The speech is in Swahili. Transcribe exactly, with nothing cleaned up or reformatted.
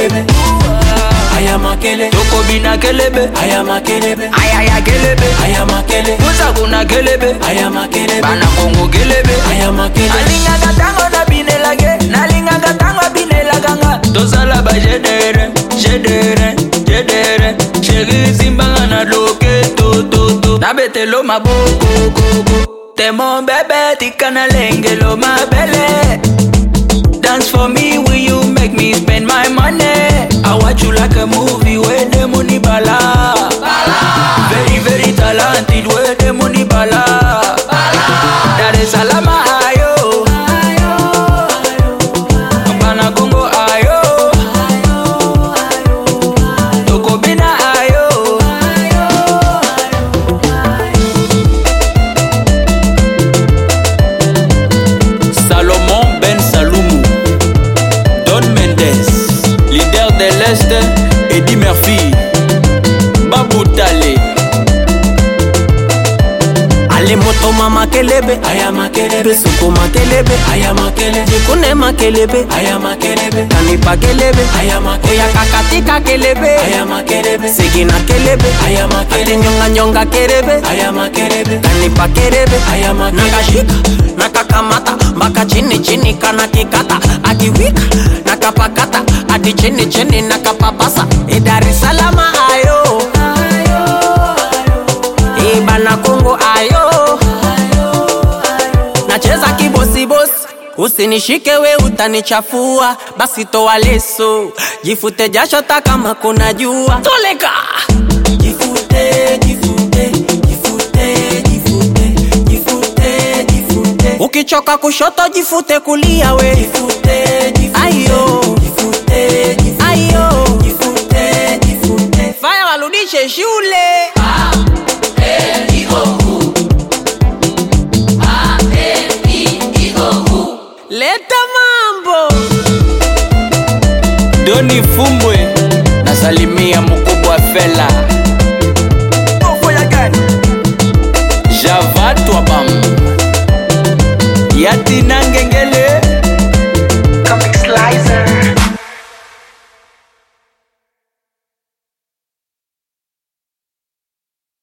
kelebe, aya makele. Toko bina kelebe, aya makelebe, aya ya kelebe, aya makele. Musa kuna kelebe, aya makelebe, bana Kongo kelebe, aya makele. alinga gatango na binela ge, nalinga gatango binela ganga. Tosala ba jedere, jedere, jedere, chéri simbanga na loke to to to. Na betelo maboko koko, te mon bébé tikana lengelo ma belle. Dance for me, will you make me spend my money? I watch you like a movie where the money bala, bala. Very, very talented where the money bala, bala. Dar es Salaam ayo, Bana Congo ayo, Toko bina ayo. Salomon Ben Saloumou, Don Mendes, leader de l'Est, Eddie Murphy, Babou Tale. Ale moto mama kelebe, aya makelebe. Suko makelebe, aya makele. Jikune makelebe, aya makelebe. Kanipa kelebe, aya makele. Oya kakatika kelebe, aya makelebe. Sigina kelebe, aya makele. Ate nyonga nyonga kelebe, aya makelebe. Kanipa kelebe, aya makele. Nakashika, nakakamata, mpaka chini chini kana kikata. Akiwika, nakapakata, ati chini chini nakapapasa. E Dar es Salaam ayo, e Bana Congo ayo. Nacheza kibosi bosi, usinishike we utanichafua. Basi toa leso, jifute jasho ta kama kuna jua. Toleka jifute, jifute, jifute, jifute, jifute, jifute. Ukichoka kushoto jifute kulia we. Jifute, jifute, ayo, jifute, jifute, ayo, jifute, jifute. Fanya warudishe shule. Ah, eh, leta mambo. Doni Fumbwe, nasalimia mkubwa Fela. Ofo ya gani? Java Twabam, Yatina